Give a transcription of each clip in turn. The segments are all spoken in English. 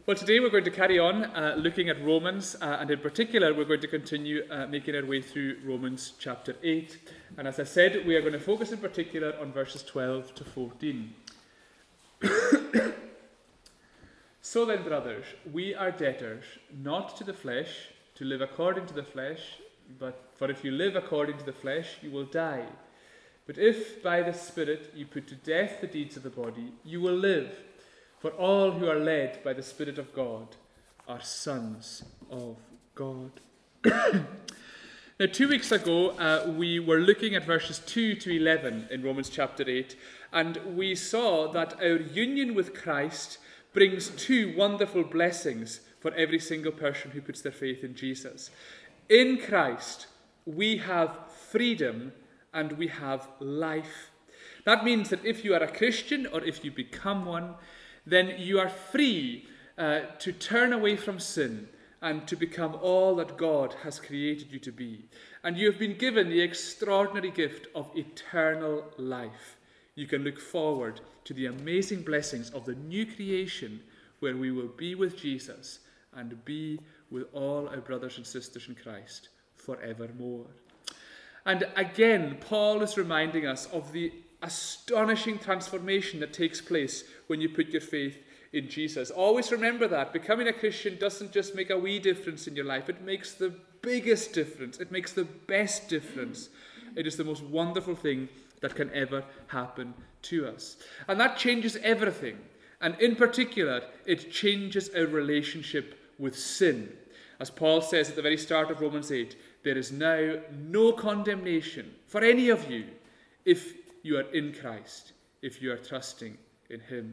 Well, today we're going to carry on looking at Romans, and in particular, we're going to continue making our way through Romans chapter 8. And as I said, we are going to focus in particular on verses 12 to 14. So then, brothers, we are debtors, not to the flesh, to live according to the flesh, for if you live according to the flesh, you will die. But if by the Spirit you put to death the deeds of the body, you will live. For all who are led by the Spirit of God are sons of God. Now, 2 weeks ago, we were looking at verses 2 to 11 in Romans chapter 8, and we saw that our union with Christ brings two wonderful blessings for every single person who puts their faith in Jesus. In Christ, we have freedom and we have life. That means that if you are a Christian or if you become one, then you are free to turn away from sin and to become all that God has created you to be. And you have been given the extraordinary gift of eternal life. You can look forward to the amazing blessings of the new creation where we will be with Jesus and be with all our brothers and sisters in Christ forevermore. And again, Paul is reminding us of the astonishing transformation that takes place when you put your faith in Jesus. Always remember that. Becoming a Christian doesn't just make a wee difference in your life. It makes the biggest difference. It makes the best difference. It is the most wonderful thing that can ever happen to us. And that changes everything. And in particular, it changes our relationship with sin. As Paul says at the very start of Romans 8, there is now no condemnation for any of you if you are in Christ, if you are trusting in him.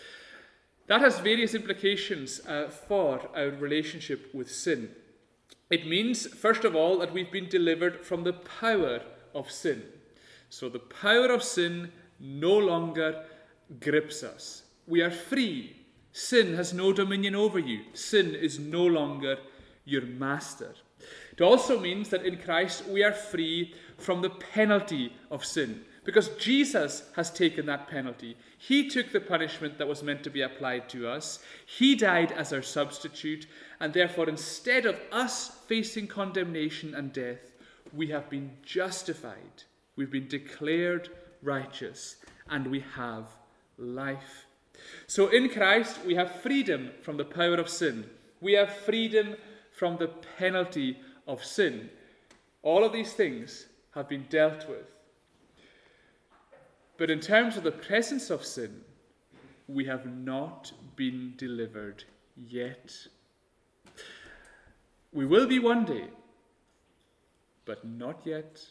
That has various implications for our relationship with sin. It means, first of all, that we've been delivered from the power of sin. So the power of sin no longer grips us. We are free. Sin has no dominion over you. Sin is no longer your master. It also means that in Christ we are free from the penalty of sin, because Jesus has taken that penalty. He took the punishment that was meant to be applied to us. He died as our substitute, and therefore instead of us facing condemnation and death, we have been justified. We've been declared righteous, and we have life. So in Christ we have freedom from the power of sin. We have freedom from the penalty of sin. All of these things have been dealt with. But in terms of the presence of sin, we have not been delivered yet. We will be one day, but not yet.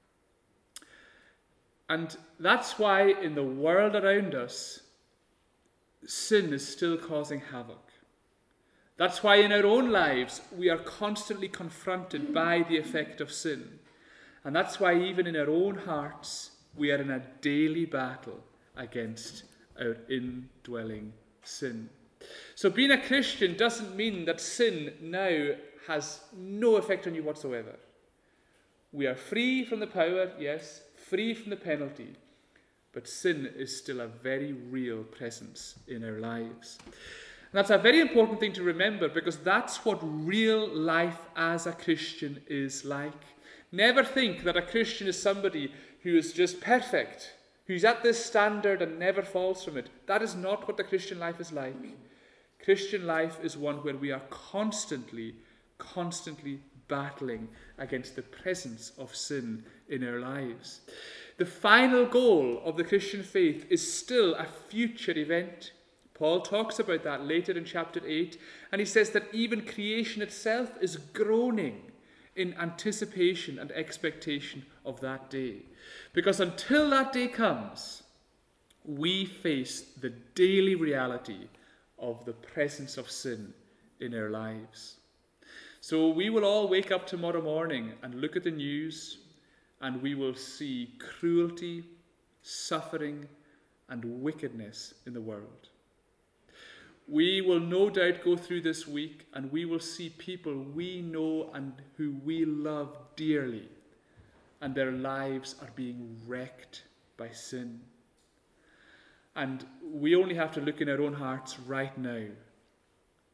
And that's why in the world around us, sin is still causing havoc. That's why in our own lives, we are constantly confronted by the effect of sin. And that's why even in our own hearts, we are in a daily battle against our indwelling sin. So being a Christian doesn't mean that sin now has no effect on you whatsoever. We are free from the power, yes, free from the penalty, but sin is still a very real presence in our lives. And that's a very important thing to remember, because that's what real life as a Christian is like. Never think that a Christian is somebody who is just perfect, who's at this standard and never falls from it. That is not what the Christian life is like. Christian life is one where we are constantly battling against the presence of sin in our lives. The final goal of the Christian faith is still a future event. Paul talks about that later in chapter 8, and he says that even creation itself is groaning in anticipation and expectation of that day. Because until that day comes, we face the daily reality of the presence of sin in our lives. So we will all wake up tomorrow morning and look at the news, and we will see cruelty, suffering, and wickedness in the world. We will no doubt go through this week and we will see people we know and who we love dearly, and their lives are being wrecked by sin. And we only have to look in our own hearts right now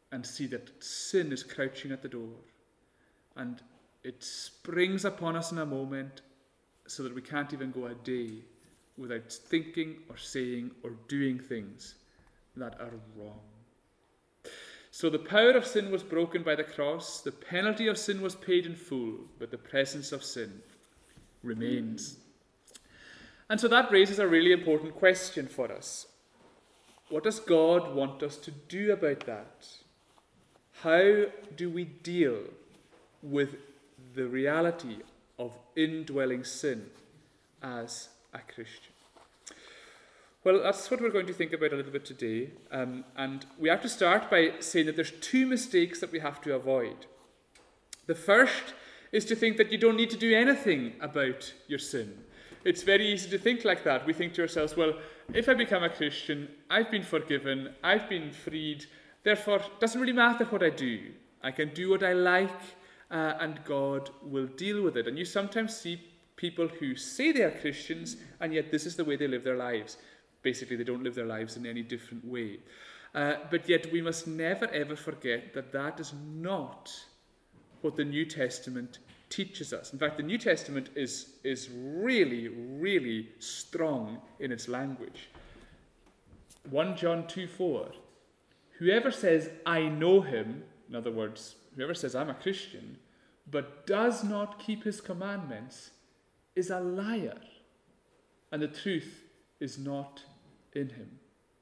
and see that sin is crouching at the door. And it springs upon us in a moment so that we can't even go a day without thinking or saying or doing things that are wrong. So the power of sin was broken by the cross, the penalty of sin was paid in full, but the presence of sin remains. And so that raises a really important question for us. What does God want us to do about that? How do we deal with the reality of indwelling sin as a Christian? Well, that's what we're going to think about a little bit today. And we have to start by saying that there's two mistakes that we have to avoid. The first is to think that you don't need to do anything about your sin. It's very easy to think like that. We think to ourselves, well, if I become a Christian, I've been forgiven, I've been freed, therefore it doesn't really matter what I do. I can do what I like, and God will deal with it. And you sometimes see people who say they are Christians, and yet this is the way they live their lives. Basically, they don't live their lives in any different way. But yet we must never ever forget that that is not what the New Testament teaches us. In fact, the New Testament is really, really strong in its language. 1 John 2:4. Whoever says, I know him, in other words, whoever says, I'm a Christian, but does not keep his commandments, is a liar, and the truth is not in him.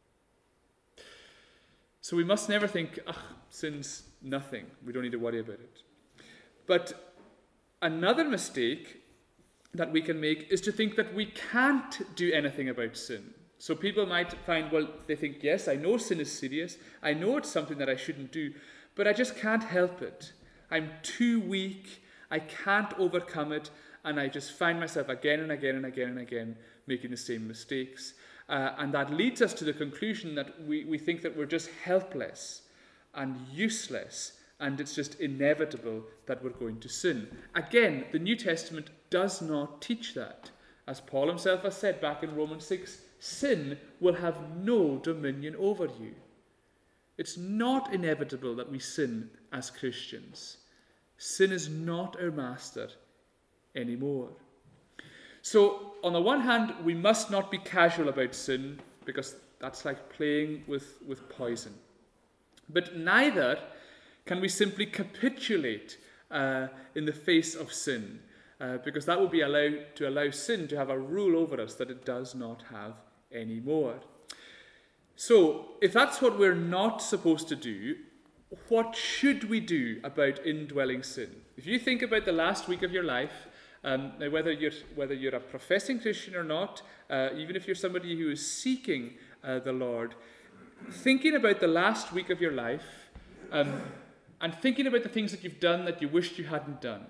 So we must never think, sin's nothing, we don't need to worry about it. But another mistake that we can make is to think that we can't do anything about sin. So people might find, well, they think, yes, I know sin is serious, I know it's something that I shouldn't do, but I just can't help it. I'm too weak, I can't overcome it, and I just find myself again and again and again and again making the same mistakes. And that leads us to the conclusion that we think that we're just helpless and useless, and it's just inevitable that we're going to sin. Again, the New Testament does not teach that. As Paul himself has said back in Romans 6, sin will have no dominion over you. It's not inevitable that we sin as Christians. Sin is not our master anymore. So, on the one hand, we must not be casual about sin, because that's like playing with poison. But neither can we simply capitulate in the face of sin, because that would be to allow sin to have a rule over us that it does not have anymore. So, if that's what we're not supposed to do, what should we do about indwelling sin? If you think about the last week of your life, now whether you're a professing Christian or not, even if you're somebody who is seeking the Lord, thinking about the last week of your life, and thinking about the things that you've done that you wished you hadn't done.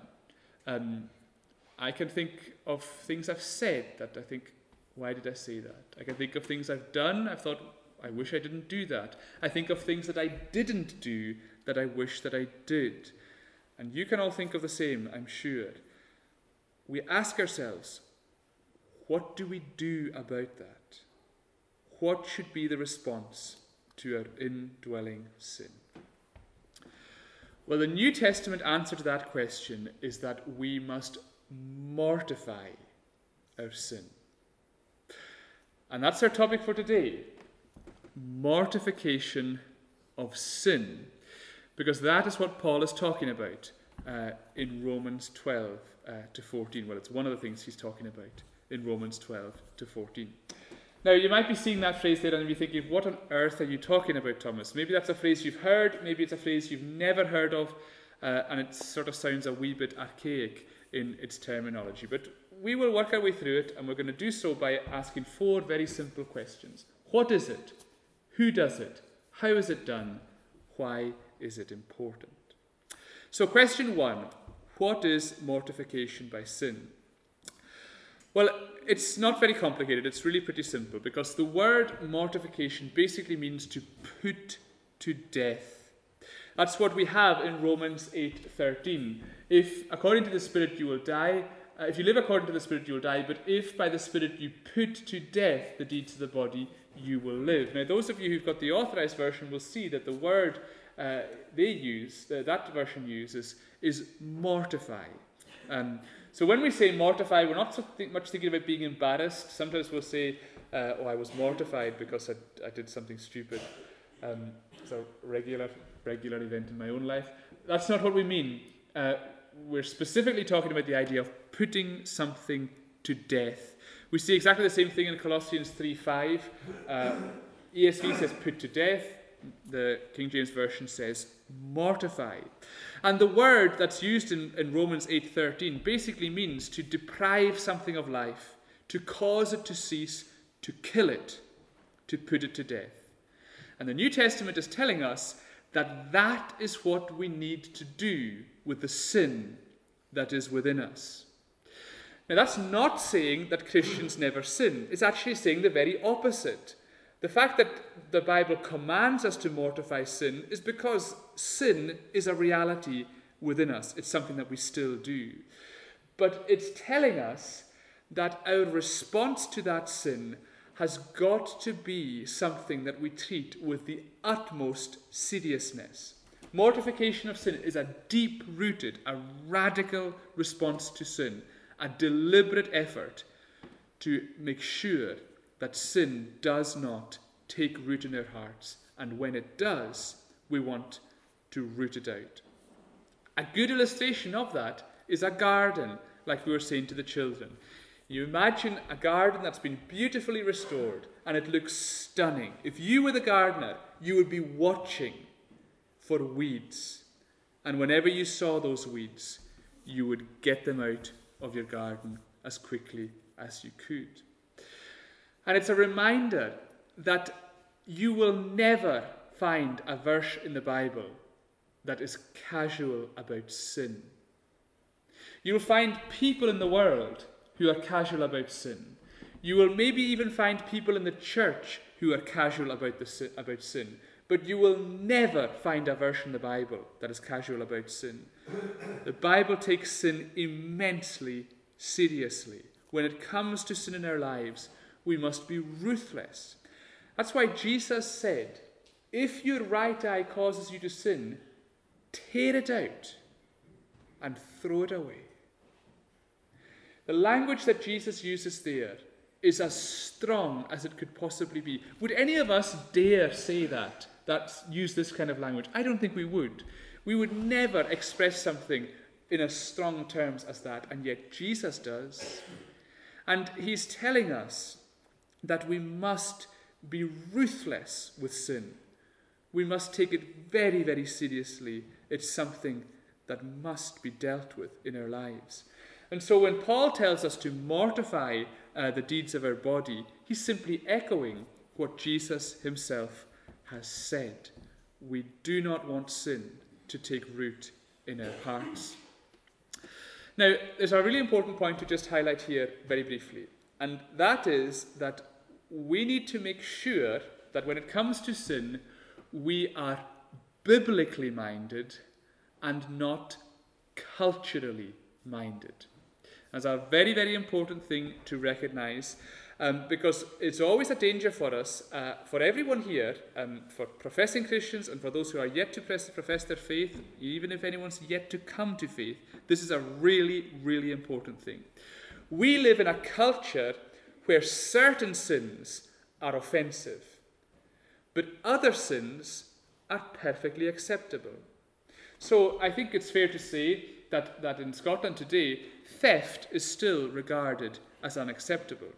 I can think of things I've said that I think, why did I say that? I can think of things I've done, I've thought, I wish I didn't do that. I think of things that I didn't do that I wish that I did. And you can all think of the same, I'm sure. We ask ourselves, what do we do about that? What should be the response to our indwelling sin? Well, the New Testament answer to that question is that we must mortify our sin. And that's our topic for today. Mortification of sin. Because that is what Paul is talking about in Romans 12 to 14. Well, it's one of the things he's talking about in Romans 12 to 14. Now, you might be seeing that phrase there and be thinking, what on earth are you talking about, Thomas? Maybe that's a phrase you've heard, maybe it's a phrase you've never heard of, and it sort of sounds a wee bit archaic in its terminology. But we will work our way through it, and we're going to do so by asking 4 very simple questions. What is it? Who does it? How is it done? Why is it important? So question 1, what is mortification by sin? Well, it's not very complicated, it's really pretty simple, because the word mortification basically means to put to death. That's what we have in Romans 8:13. If according to the Spirit you will die, if you live according to the Spirit you will die, but if by the Spirit you put to death the deeds of the body, you will live. Now those of you who've got the Authorized Version will see that the word that version uses, is mortify. So when we say mortify, we're not so much thinking about being embarrassed. Sometimes we'll say, I was mortified because I did something stupid. It's a regular event in my own life. That's not what we mean. We're specifically talking about the idea of putting something to death. We see exactly the same thing in Colossians 3:5. ESV says put to death. The King James Version says mortify. And the word that's used in Romans 8:13 basically means to deprive something of life, to cause it to cease, to kill it, to put it to death. And the New Testament is telling us that that is what we need to do with the sin that is within us. Now, that's not saying that Christians never sin. It's actually saying the very opposite. The fact that the Bible commands us to mortify sin is because sin is a reality within us. It's something that we still do. But it's telling us that our response to that sin has got to be something that we treat with the utmost seriousness. Mortification of sin is a deep-rooted, a radical response to sin, a deliberate effort to make sure that sin does not take root in our hearts, and when it does, we want to root it out. A good illustration of that is a garden, like we were saying to the children. You imagine a garden that's been beautifully restored, and it looks stunning. If you were the gardener, you would be watching for weeds, and whenever you saw those weeds, you would get them out of your garden as quickly as you could. And it's a reminder that you will never find a verse in the Bible that is casual about sin. You'll find people in the world who are casual about sin. You will maybe even find people in the church who are casual about sin. But you will never find a verse in the Bible that is casual about sin. The Bible takes sin immensely seriously. When it comes to sin in our lives, we must be ruthless. That's why Jesus said, if your right eye causes you to sin, tear it out and throw it away. The language that Jesus uses there is as strong as it could possibly be. Would any of us dare say that use this kind of language? I don't think we would. We would never express something in as strong terms as that, and yet Jesus does. And he's telling us that we must be ruthless with sin. We must take it very, very seriously. It's something that must be dealt with in our lives. And so when Paul tells us to mortify the deeds of our body, he's simply echoing what Jesus himself has said. We do not want sin to take root in our hearts. Now, there's a really important point to just highlight here very briefly, and that is that we need to make sure that when it comes to sin, we are biblically minded and not culturally minded. That's a very, very important thing to recognize, because it's always a danger for us, for everyone here, for professing Christians and for those who are yet to profess their faith, even if anyone's yet to come to faith. This is a really, really important thing. We live in a culture where certain sins are offensive, but other sins are perfectly acceptable. So I think it's fair to say that in Scotland today, theft is still regarded as unacceptable.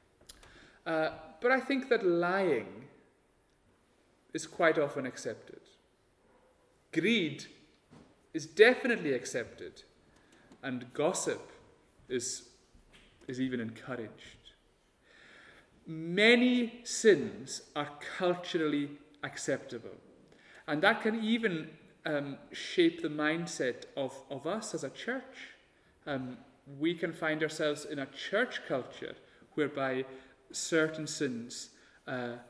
But I think that lying is quite often accepted. Greed is definitely accepted, and gossip is even encouraged. Many sins are culturally acceptable, and that can even shape the mindset of us as a church. We can find ourselves in a church culture whereby certain sins are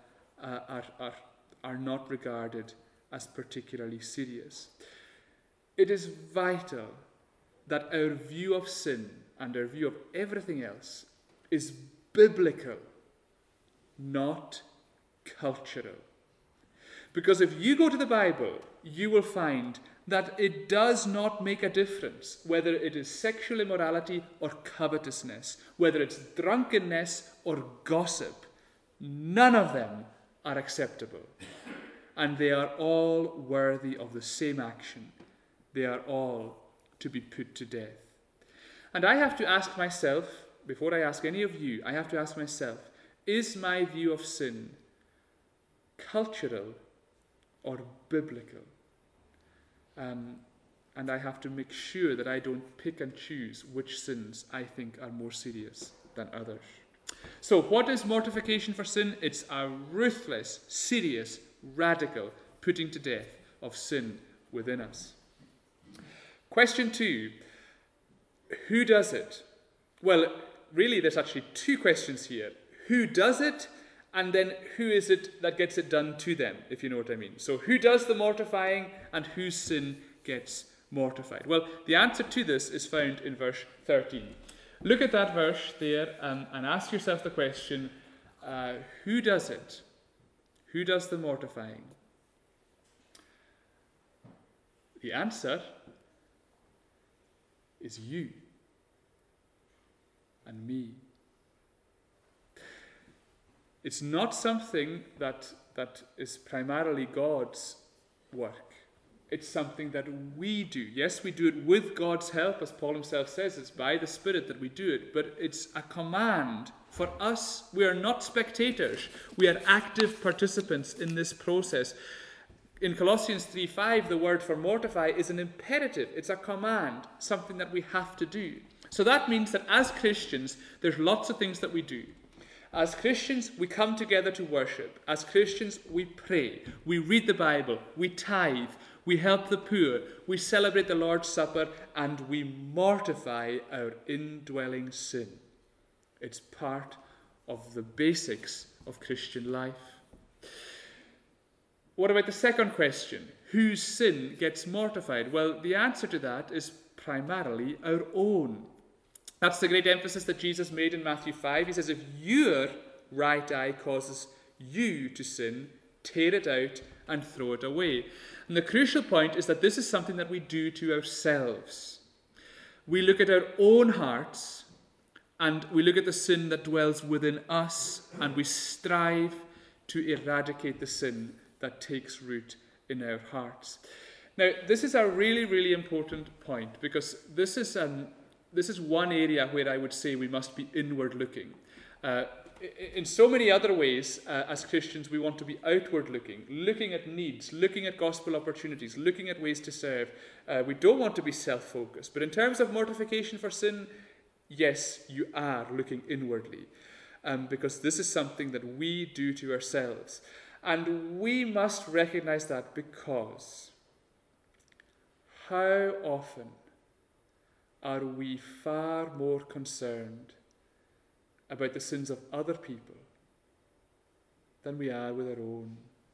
not regarded as particularly serious. It is vital that our view of sin and our view of everything else is biblical, not cultural. Because if you go to the Bible, you will find that it does not make a difference whether it is sexual immorality or covetousness, whether it's drunkenness or gossip. None of them are acceptable. And they are all worthy of the same action. They are all to be put to death. And I have to ask myself, before I ask any of you, I have to ask myself, is my view of sin cultural or biblical? And I have to make sure that I don't pick and choose which sins I think are more serious than others. So what is mortification for sin? It's a ruthless, serious, radical putting to death of sin within us. Question 2. Who does it? Well, really there's actually two questions here. Who does it? And then who is it that gets it done to them, if you know what I mean. So who does the mortifying and whose sin gets mortified? Well, the answer to this is found in verse 13. Look at that verse there and ask yourself the question, who does it? Who does the mortifying? The answer is you and me. It's not something that is primarily God's work. It's something that we do. Yes, we do it with God's help, as Paul himself says. It's by the Spirit that we do it. But it's a command for us. We are not spectators. We are active participants in this process. In Colossians 3:5, the word for mortify is an imperative. It's a command, something that we have to do. So that means that as Christians, there's lots of things that we do. As Christians, we come together to worship. As Christians, we pray. We read the Bible. We tithe. We help the poor. We celebrate the Lord's Supper. And we mortify our indwelling sin. It's part of the basics of Christian life. What about the second question? Whose sin gets mortified? Well, the answer to that is primarily our own. That's the great emphasis that Jesus made in Matthew 5. He says, if your right eye causes you to sin, tear it out and throw it away. And the crucial point is that this is something that we do to ourselves. We look at our own hearts and we look at the sin that dwells within us and we strive to eradicate the sin that takes root in our hearts. Now, this is a really, really important point because this is one area where I would say we must be inward looking. In so many other ways, as Christians, we want to be outward looking, looking at needs, looking at gospel opportunities, looking at ways to serve. We don't want to be self-focused. But in terms of mortification for sin, yes, you are looking inwardly. Because this is something that we do to ourselves. And we must recognize that because how often are we far more concerned about the sins of other people than we are with our own?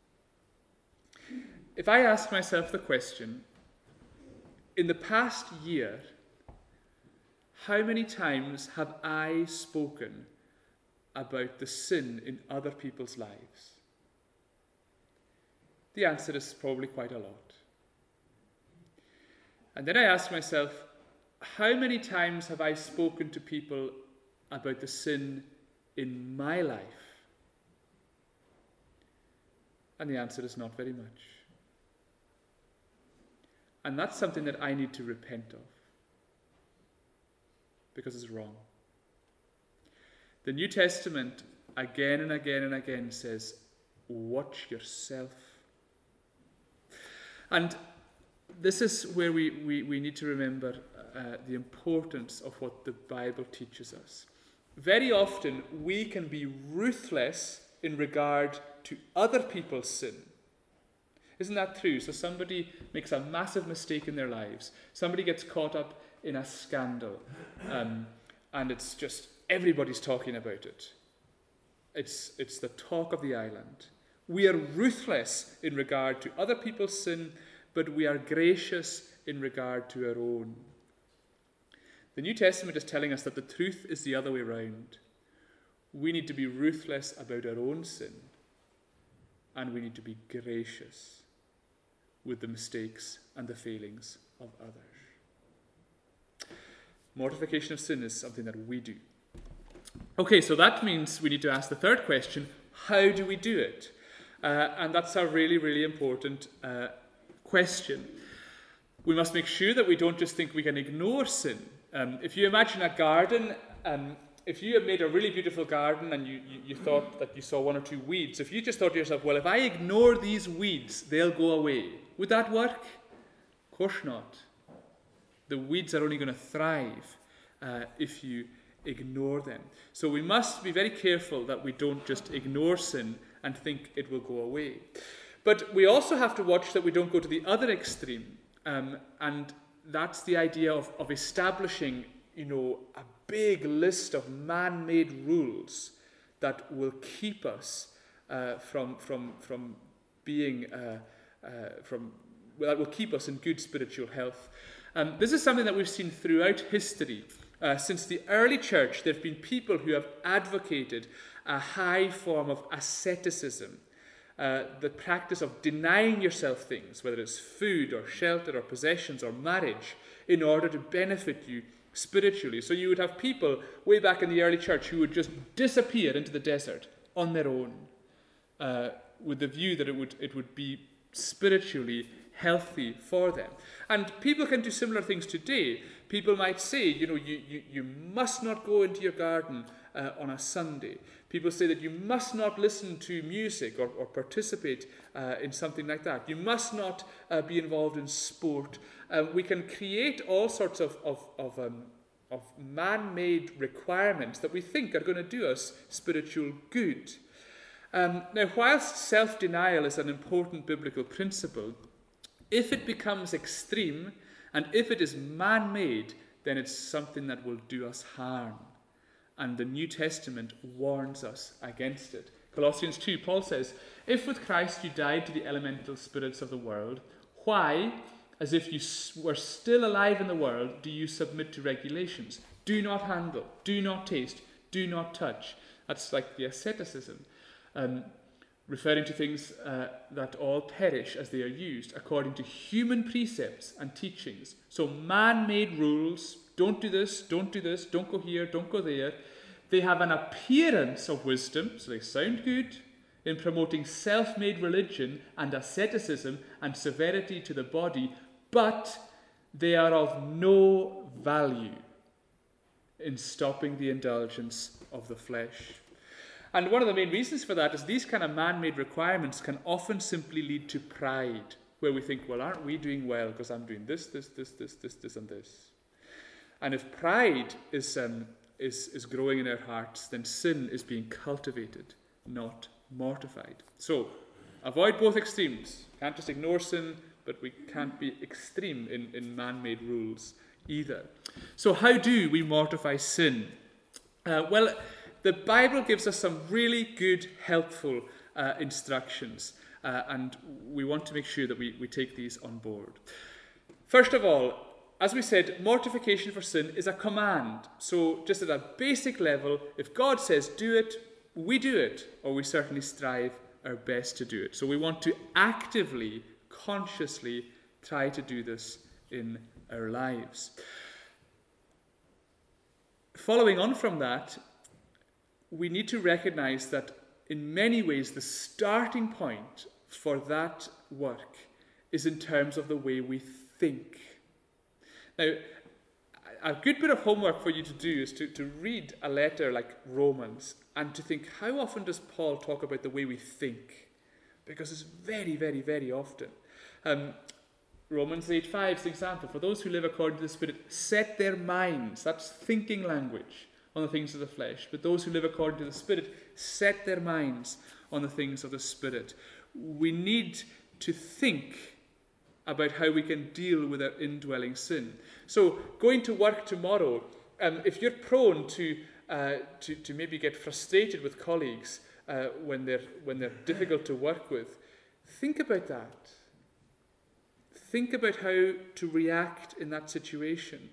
If I ask myself the question, in the past year, how many times have I spoken about the sin in other people's lives? The answer is probably quite a lot. And then I ask myself, how many times have I spoken to people about the sin in my life? And the answer is not very much. And that's something that I need to repent of, because it's wrong. The New Testament again and again and again says, watch yourself. And this is where we need to remember the importance of what the Bible teaches us. Very often we can be ruthless in regard to other people's sin. Isn't that true? So somebody makes a massive mistake in their lives. Somebody gets caught up in a scandal. And it's just everybody's talking about it. It's the talk of the island. We are ruthless in regard to other people's sin, but we are gracious in regard to our own. The New Testament is telling us that the truth is the other way around. We need to be ruthless about our own sin, and we need to be gracious with the mistakes and the failings of others. Mortification of sin is something that we do. Okay, so that means we need to ask the third question: how do we do it? And that's a really, really important question. We must make sure that we don't just think we can ignore sin. If you imagine a garden, if you had made a really beautiful garden and you thought that you saw one or two weeds, if you just thought to yourself, well, if I ignore these weeds, they'll go away, would that work? Of course not. The weeds are only going to thrive if you ignore them. So we must be very careful that we don't just ignore sin and think it will go away. But we also have to watch that we don't go to the other extreme. And that's the idea of establishing, a big list of man-made rules that will keep us from being that will keep us in good spiritual health. This is something that we've seen throughout history. Since the early church, there have been people who have advocated a high form of asceticism, the practice of denying yourself things, whether it's food or shelter or possessions or marriage, in order to benefit you spiritually. So you would have people way back in the early church who would just disappear into the desert on their own, with the view that it would be spiritually healthy for them. And people can do similar things today. People might say, you must not go into your garden on a Sunday. People say that you must not listen to music or participate in something like that. You must not be involved in sport. We can create all sorts of man-made requirements that we think are going to do us spiritual good. Now, whilst self-denial is an important biblical principle, if it becomes extreme and if it is man-made, then it's something that will do us harm. And the New Testament warns us against it. Colossians 2, Paul says, "If with Christ you died to the elemental spirits of the world, why, as if you were still alive in the world, do you submit to regulations? Do not handle, do not taste, do not touch." That's like the asceticism. Referring to things that all perish as they are used, according to human precepts and teachings. So man-made rules, don't do this, don't go here, don't go there. They have an appearance of wisdom, so they sound good, in promoting self-made religion and asceticism and severity to the body, but they are of no value in stopping the indulgence of the flesh. And one of the main reasons for that is these kind of man-made requirements can often simply lead to pride, where we think, well, aren't we doing well because I'm doing this, and this. And if pride is growing in our hearts, then sin is being cultivated, not mortified. So, avoid both extremes. Can't just ignore sin, but we can't be extreme in man-made rules either. So how do we mortify sin? Well, the Bible gives us some really good, helpful instructions, and we want to make sure that we take these on board. First of all, as we said, mortification for sin is a command. So just at a basic level, if God says do it, we do it, or we certainly strive our best to do it. So we want to actively, consciously try to do this in our lives. Following on from that, we need to recognize that in many ways the starting point for that work is in terms of the way we think. Now, a good bit of homework for you to do is to read a letter like Romans and to think, how often does Paul talk about the way we think? Because it's very, very, very often. Romans 8:5 is an example. For those who live according to the Spirit, set their minds, that's thinking language, on the things of the flesh. But those who live according to the Spirit, set their minds on the things of the Spirit. We need to think about how we can deal with our indwelling sin. So, going to work tomorrow, if you're prone to maybe get frustrated with colleagues when they're difficult to work with, think about that. Think about how to react in that situation.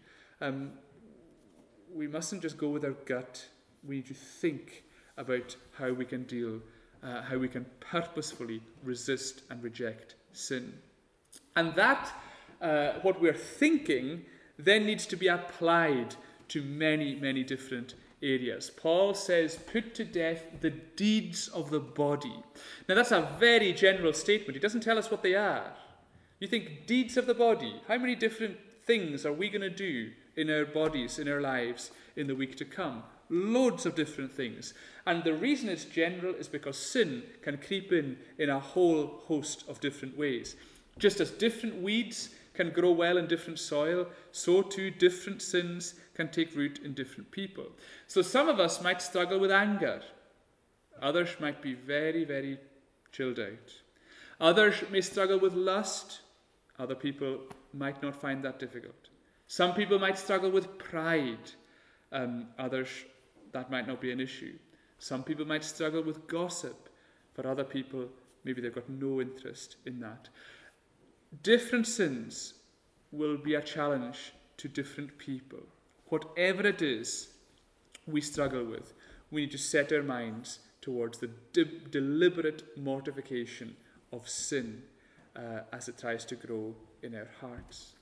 We mustn't just go with our gut. We need to think about how we can deal how we can purposefully resist and reject sin. And that, what we're thinking, then needs to be applied to many, many different areas. Paul says, put to death the deeds of the body. Now that's a very general statement. He doesn't tell us what they are. You think, deeds of the body, how many different things are we going to do in our bodies, in our lives, in the week to come? Loads of different things. And the reason it's general is because sin can creep in a whole host of different ways. Just as different weeds can grow well in different soil, so too different sins can take root in different people. So some of us might struggle with anger. Others might be very, very chilled out. Others may struggle with lust. Other people might not find that difficult. Some people might struggle with pride. Others, that might not be an issue. Some people might struggle with gossip. For other people, maybe they've got no interest in that. Different sins will be a challenge to different people. Whatever it is we struggle with, we need to set our minds towards the deliberate mortification of sin as it tries to grow in our hearts.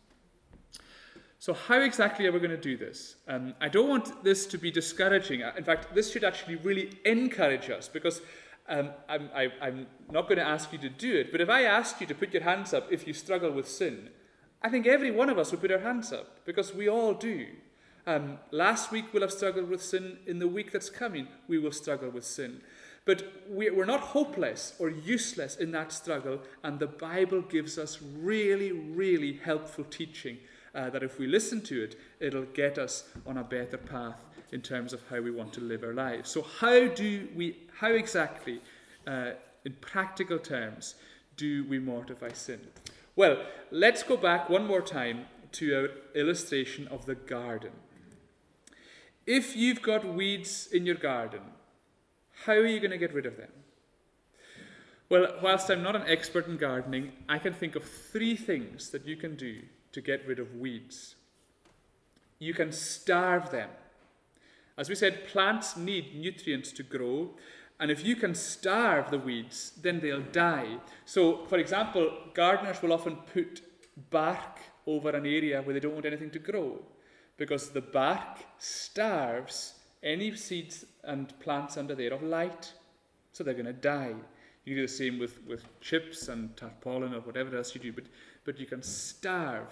So how exactly are we going to do this? I don't want this to be discouraging. In fact, this should actually really encourage us, because I'm not going to ask you to do it, but if I asked you to put your hands up if you struggle with sin, I think every one of us would put our hands up, because we all do. Last week we'll have struggled with sin. In the week that's coming, we will struggle with sin. But we're not hopeless or useless in that struggle, and the Bible gives us really, really helpful teaching that if we listen to it, it'll get us on a better path in terms of how we want to live our lives. So how exactly, in practical terms, do we mortify sin? Well, let's go back one more time to our illustration of the garden. If you've got weeds in your garden, how are you going to get rid of them? Well, whilst I'm not an expert in gardening, I can think of 3 things that you can do to get rid of weeds. You can starve them. As we said, plants need nutrients to grow, and if you can starve the weeds, then they'll die. So, for example, gardeners will often put bark over an area where they don't want anything to grow, because the bark starves any seeds and plants under there of light, so they're going to die. You do the same with chips and tarpaulin or whatever else you do, but you can starve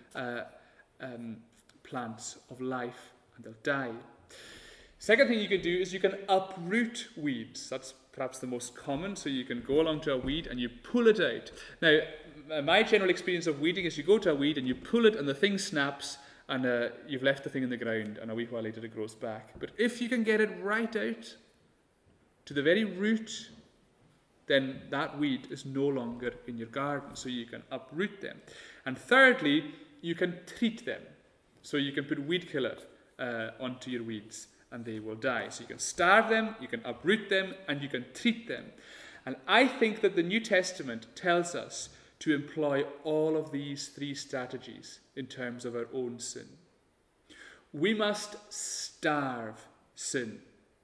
plants of life and they'll die. Second thing you can do is you can uproot weeds. That's perhaps the most common. So you can go along to a weed and you pull it out. Now, my general experience of weeding is you go to a weed and you pull it and the thing snaps and you've left the thing in the ground and a wee while later it grows back. But if you can get it right out to the very root, then that weed is no longer in your garden. So you can uproot them. And thirdly, you can treat them. So you can put weed killer onto your weeds and they will die. So you can starve them, you can uproot them, and you can treat them. And I think that the New Testament tells us to employ all of these 3 strategies in terms of our own sin. We must starve sin.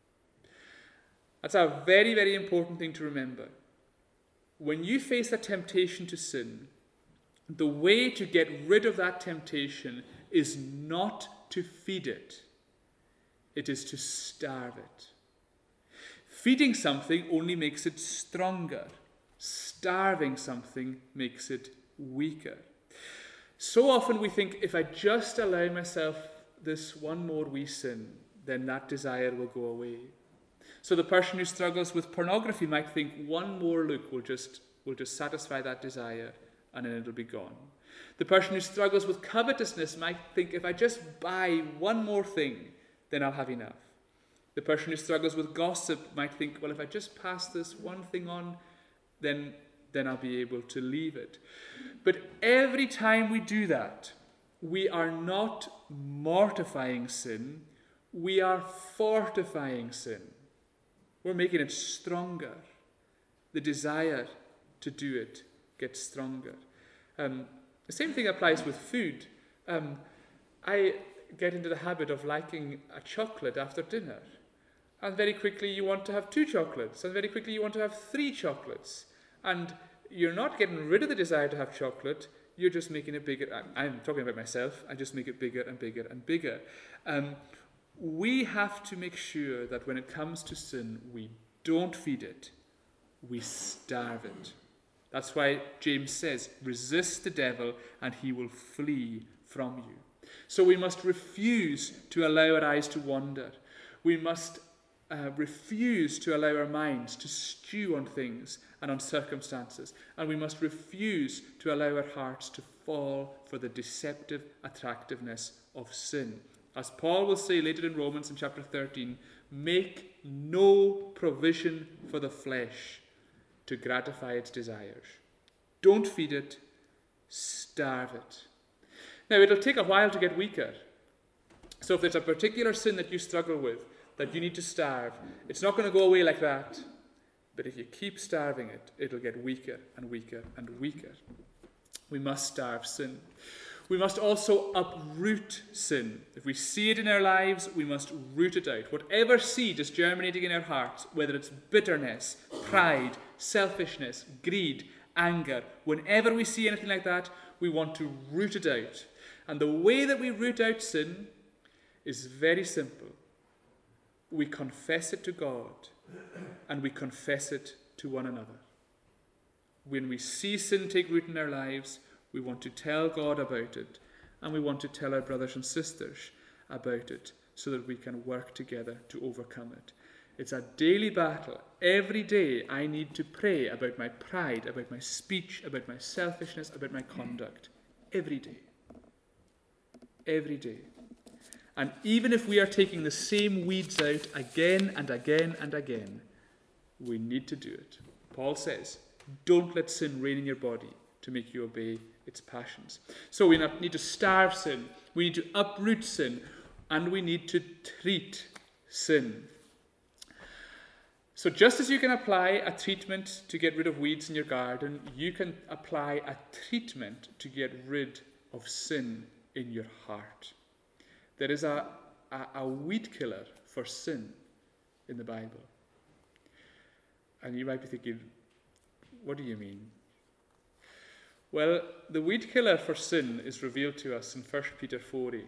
That's a very, very important thing to remember. When you face a temptation to sin, the way to get rid of that temptation is not to feed it. It is to starve it. Feeding something only makes it stronger. Starving something makes it weaker. So often we think, if I just allow myself this one more wee sin, then that desire will go away. So the person who struggles with pornography might think one more look will just satisfy that desire and then it'll be gone. The person who struggles with covetousness might think, if I just buy one more thing, then I'll have enough. The person who struggles with gossip might think, well, if I just pass this one thing on, then I'll be able to leave it. But every time we do that, we are not mortifying sin, we are fortifying sin. We're making it stronger. The desire to do it gets stronger. The same thing applies with food. I get into the habit of liking a chocolate after dinner. And very quickly you want to have 2 chocolates. And very quickly you want to have 3 chocolates. And you're not getting rid of the desire to have chocolate. You're just making it bigger. I'm talking about myself. I just make it bigger and bigger and bigger. We have to make sure that when it comes to sin, we don't feed it. We starve it. That's why James says, resist the devil and he will flee from you. So we must refuse to allow our eyes to wander. We must refuse to allow our minds to stew on things and on circumstances. And we must refuse to allow our hearts to fall for the deceptive attractiveness of sin. As Paul will say later in Romans in chapter 13, make no provision for the flesh to gratify its desires. Don't feed it, starve it. Now, it'll take a while to get weaker. So if there's a particular sin that you struggle with, that you need to starve, it's not going to go away like that. But if you keep starving it, it'll get weaker and weaker and weaker. We must starve sin. We must also uproot sin. If we see it in our lives, we must root it out. Whatever seed is germinating in our hearts, whether it's bitterness, pride, selfishness, greed, anger, whenever we see anything like that, we want to root it out. And the way that we root out sin is very simple. We confess it to God and we confess it to one another. When we see sin take root in our lives, we want to tell God about it and we want to tell our brothers and sisters about it so that we can work together to overcome it. It's a daily battle. Every day I need to pray about my pride, about my speech, about my selfishness, about my conduct. Every day. Every day. And even if we are taking the same weeds out again and again and again, we need to do it. Paul says, don't let sin reign in your body to make you obey its passions. So we need to starve sin, we need to uproot sin, and we need to treat sin. So just as you can apply a treatment to get rid of weeds in your garden, you can apply a treatment to get rid of sin in your heart. There is a weed killer for sin in the Bible. And you might be thinking, what do you mean? Well, the weed killer for sin is revealed to us in 1 Peter 4:8.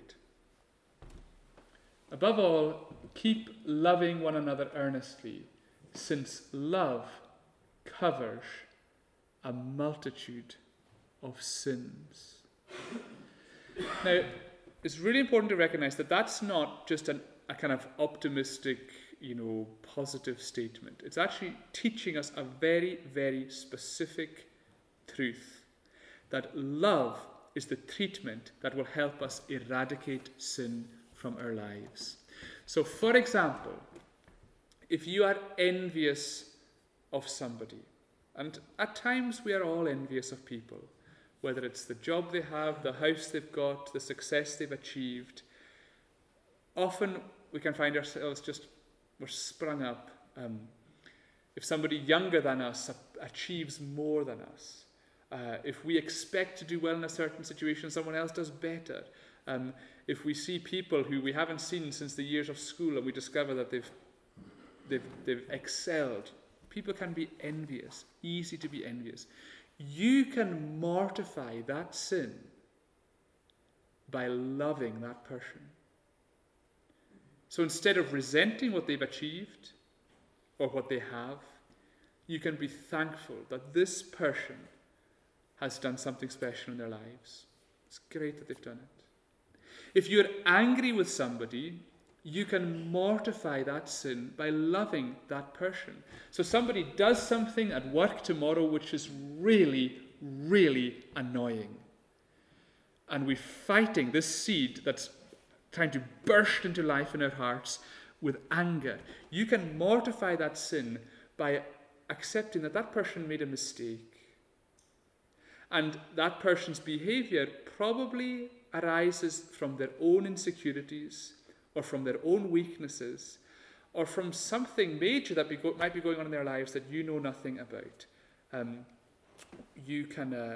Above all, keep loving one another earnestly, since love covers a multitude of sins. Now, it's really important to recognize that that's not just a kind of optimistic, positive statement. It's actually teaching us a very, very specific truth. That love is the treatment that will help us eradicate sin from our lives. So, for example, if you are envious of somebody, and at times we are all envious of people, whether it's the job they have, the house they've got, the success they've achieved, often we can find ourselves we're sprung up. If somebody younger than us achieves more than us, if we expect to do well in a certain situation, someone else does better. If we see people who we haven't seen since the years of school and we discover that they've excelled, people can be envious, easy to be envious. You can mortify that sin by loving that person. So instead of resenting what they've achieved or what they have, you can be thankful that this person has done something special in their lives. It's great that they've done it. If you're angry with somebody, you can mortify that sin by loving that person. So somebody does something at work tomorrow which is really, really annoying. And we're fighting this seed that's trying to burst into life in our hearts with anger. You can mortify that sin by accepting that person made a mistake. And that person's behavior probably arises from their own insecurities or from their own weaknesses or from something major that might be going on in their lives that you know nothing about. You can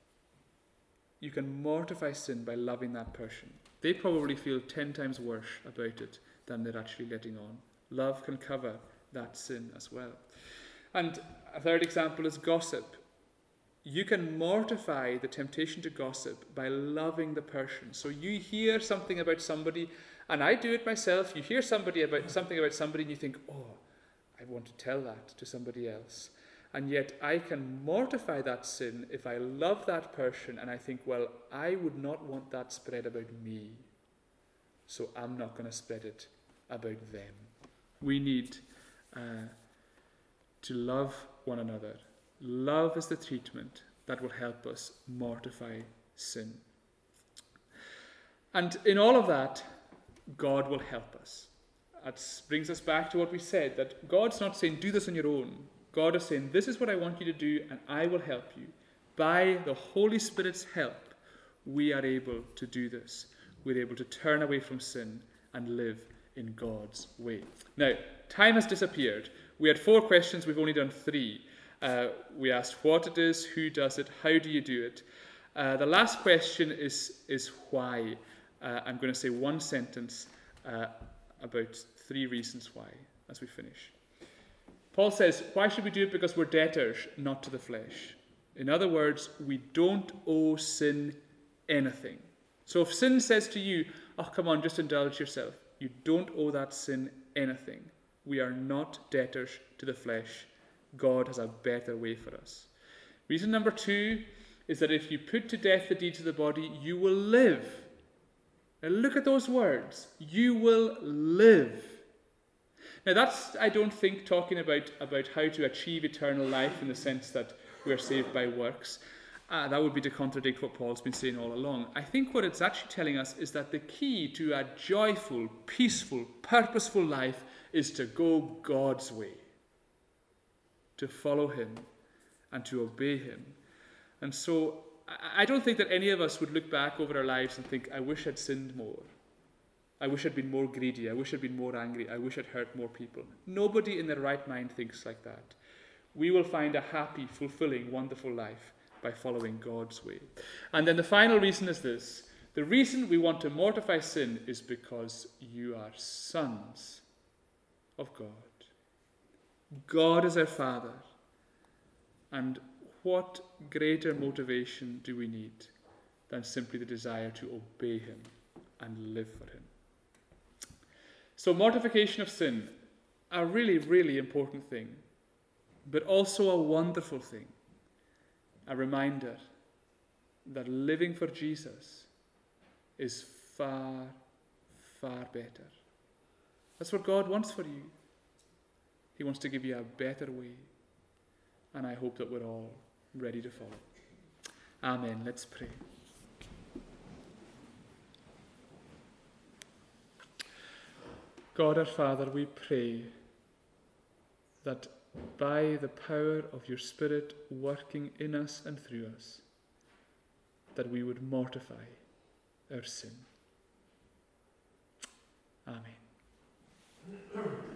mortify sin by loving that person. They probably feel 10 times worse about it than they're actually letting on. Love can cover that sin as well. And a third example is gossip. You can mortify the temptation to gossip by loving the person. So you hear something about somebody, and I do it myself. You hear something about somebody and you think, oh, I want to tell that to somebody else. And yet I can mortify that sin if I love that person and I think, well, I would not want that spread about me, so I'm not going to spread it about them. We need to love one another. Love is the treatment that will help us mortify sin. And in all of that, God will help us. That brings us back to what we said, that God's not saying, do this on your own. God is saying, this is what I want you to do, and I will help you. By the Holy Spirit's help, we are able to do this. We're able to turn away from sin and live in God's way. Now, time has disappeared. We had 4 questions, we've only done 3. We asked what it is, who does it, how do you do it. The last question is why. I'm going to say one sentence about 3 reasons why as we finish. Paul says, why should we do it? Because we're debtors, not to the flesh. In other words, we don't owe sin anything. So if sin says to you, oh, come on, just indulge yourself, you don't owe that sin anything. We are not debtors to the flesh. God has a better way for us. Reason number 2 is that if you put to death the deeds of the body, you will live. Now look at those words. You will live. Now that's, I don't think, talking about how to achieve eternal life in the sense that we're saved by works. That would be to contradict what Paul's been saying all along. I think what it's actually telling us is that the key to a joyful, peaceful, purposeful life is to go God's way, to follow him and to obey him. And so I don't think that any of us would look back over our lives and think, I wish I'd sinned more. I wish I'd been more greedy. I wish I'd been more angry. I wish I'd hurt more people. Nobody in their right mind thinks like that. We will find a happy, fulfilling, wonderful life by following God's way. And then the final reason is this. The reason we want to mortify sin is because you are sons of God. God is our Father. And what greater motivation do we need than simply the desire to obey him and live for him? So mortification of sin, a really, really important thing, but also a wonderful thing. A reminder that living for Jesus is far, far better. That's what God wants for you. He wants to give you a better way. And I hope that we're all ready to follow. Amen. Let's pray. God our Father, we pray that by the power of your Spirit working in us and through us, that we would mortify our sin. Amen.